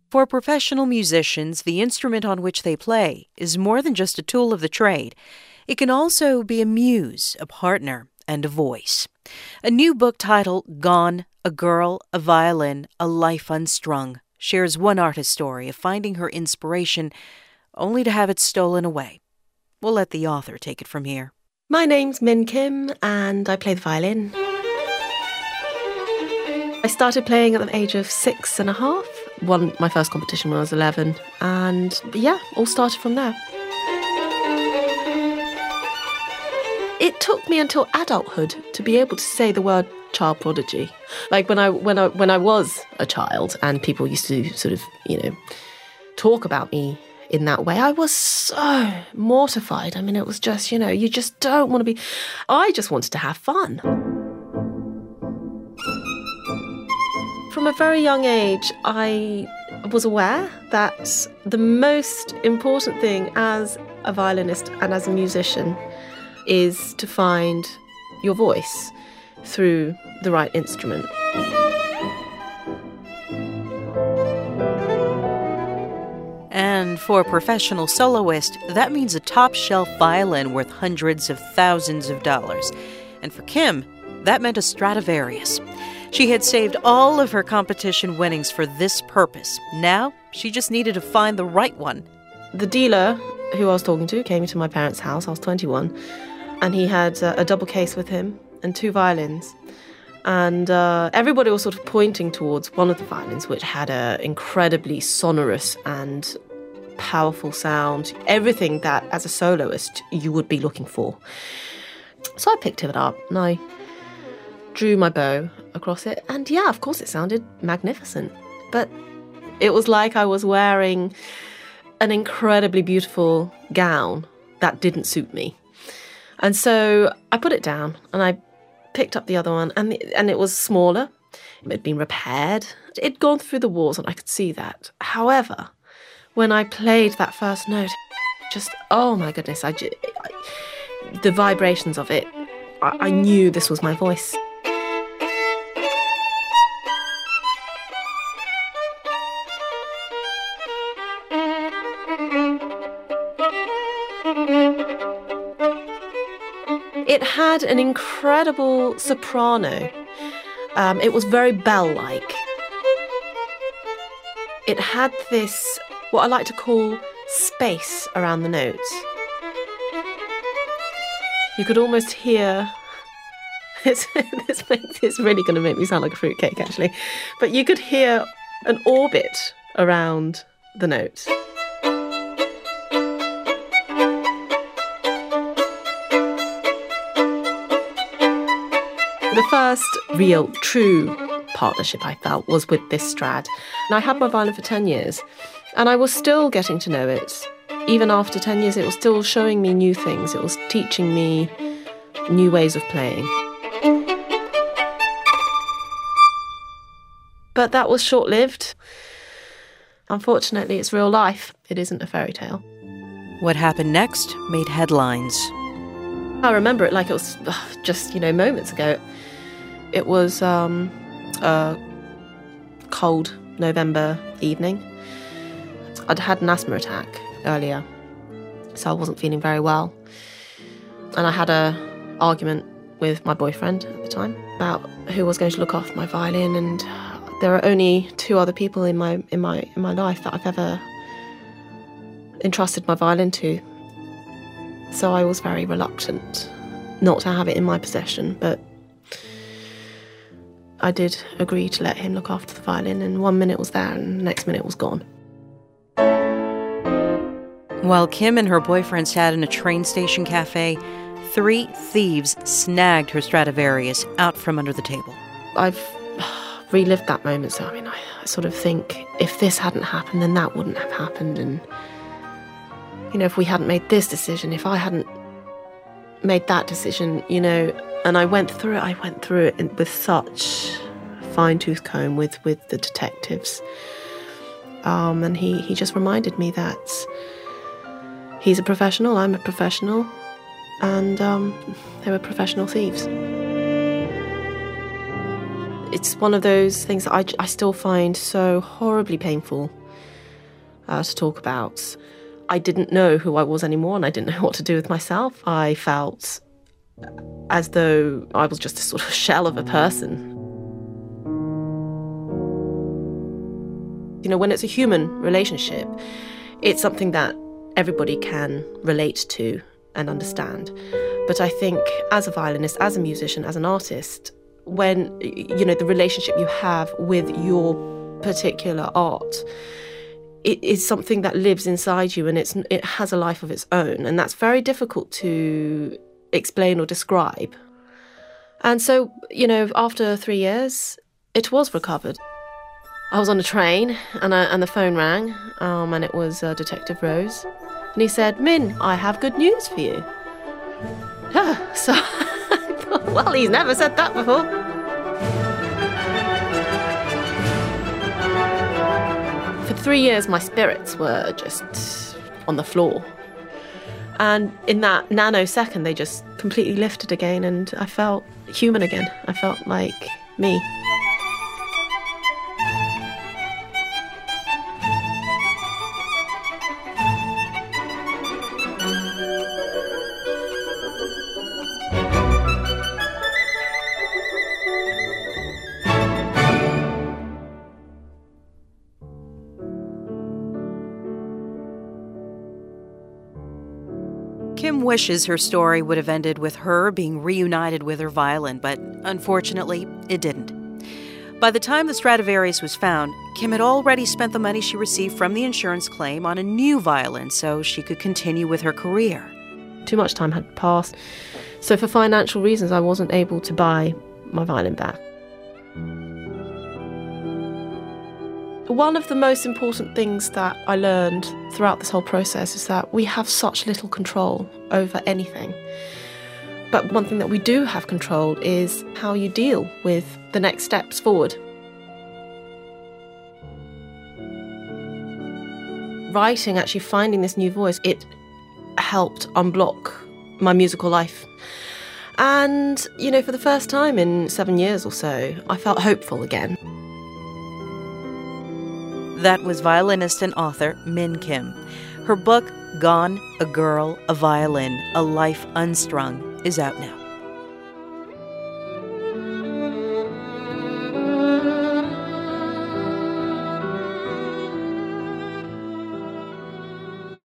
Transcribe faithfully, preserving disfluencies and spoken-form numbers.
For professional musicians, the instrument on which they play is more than just a tool of the trade. It can also be a muse, a partner, and a voice. A new book titled Gone, A Girl, a Violin, a Life Unstrung shares one artist's story of finding her inspiration only to have it stolen away. We'll let the author take it from here. My name's Min Kim, and I play the violin. I started playing at the age of six and a half. Won my first competition when I was eleven, and yeah, all started from there. It took me until adulthood to be able to say the word child prodigy. Like when I when I when I was a child, and people used to sort of, you know, talk about me in that way, I was so mortified. I mean, it was just, you know, you just don't want to be... I just wanted to have fun. From a very young age, I was aware that the most important thing as a violinist and as a musician is to find your voice through the right instrument. And for a professional soloist, that means a top-shelf violin worth hundreds of thousands of dollars. And for Kim, that meant a Stradivarius. She had saved all of her competition winnings for this purpose. Now, she just needed to find the right one. The dealer who I was talking to came to my parents' house. I was twenty-one. And he had a, a double case with him and two violins. And uh, everybody was sort of pointing towards one of the violins, which had an incredibly sonorous and powerful sound. Everything that, as a soloist, you would be looking for. So I picked it up and I drew my bow across it. And yeah, of course, it sounded magnificent. But it was like I was wearing an incredibly beautiful gown that didn't suit me. And so I put it down and I picked up the other one, and the, and it was smaller. It had been repaired. It'd gone through the walls, and I could see that. However, when I played that first note, just, oh my goodness, I, I, the vibrations of it, I, I knew this was my voice. It had an incredible soprano. Um, it was very bell-like. It had this, what I like to call, space around the notes. You could almost hear... This, this, makes, this is really going to make me sound like a fruitcake, actually. But you could hear an orbit around the notes. The first real, true partnership I felt was with this Strad. And I had my violin for ten years, and I was still getting to know it. Even after ten years, it was still showing me new things. It was teaching me new ways of playing. But that was short-lived. Unfortunately, it's real life. It isn't a fairy tale. What happened next made headlines. I remember it like it was ugh, just, you know, moments ago. It was um, a cold November evening. I'd had an asthma attack earlier, so I wasn't feeling very well. And I had a argument with my boyfriend at the time about who was going to look after my violin, and there are only two other people in my in my in my life that I've ever entrusted my violin to. So I was very reluctant not to have it in my possession, but I did agree to let him look after the violin, and one minute was there and the next minute was gone. While Kim and her boyfriend sat in a train station cafe, three thieves snagged her Stradivarius out from under the table. I've relived that moment, so I mean, I, I sort of think if this hadn't happened, then that wouldn't have happened, and you know, if we hadn't made this decision, if I hadn't made that decision, you know, and I went through it, I went through it in, with such fine-tooth comb with, with the detectives. Um, and he, he just reminded me that he's a professional, I'm a professional, and um, they were professional thieves. it's one of those things that I, I still find so horribly painful uh, to talk about. I didn't know who I was anymore, and I didn't know what to do with myself. I felt as though I was just a sort of shell of a person. You know, when it's a human relationship, it's something that everybody can relate to and understand. But I think as a violinist, as a musician, as an artist, when, you know, the relationship you have with your particular art, it is something that lives inside you, and it's it has a life of its own, and that's very difficult to explain or describe. And so, you know, after three years, it was recovered. I was on a train, and, I, and the phone rang, um, and it was uh, Detective Rose. And he said, "Min, I have good news for you." So I thought, well, he's never said that before. For three years, my spirits were just on the floor. And in that nanosecond, they just completely lifted again, and I felt human again. I felt like me. Kim wishes her story would have ended with her being reunited with her violin, but unfortunately, it didn't. By the time the Stradivarius was found, Kim had already spent the money she received from the insurance claim on a new violin so she could continue with her career. Too much time had passed, so for financial reasons, I wasn't able to buy my violin back. One of the most important things that I learned throughout this whole process is that we have such little control over anything. But one thing that we do have control is how you deal with the next steps forward. Writing, actually finding this new voice, it helped unblock my musical life. And, you know, for the first time in seven years or so, I felt hopeful again. That was violinist and author Min Kim. Her book, Gone, A Girl, A Violin, A Life Unstrung, is out now.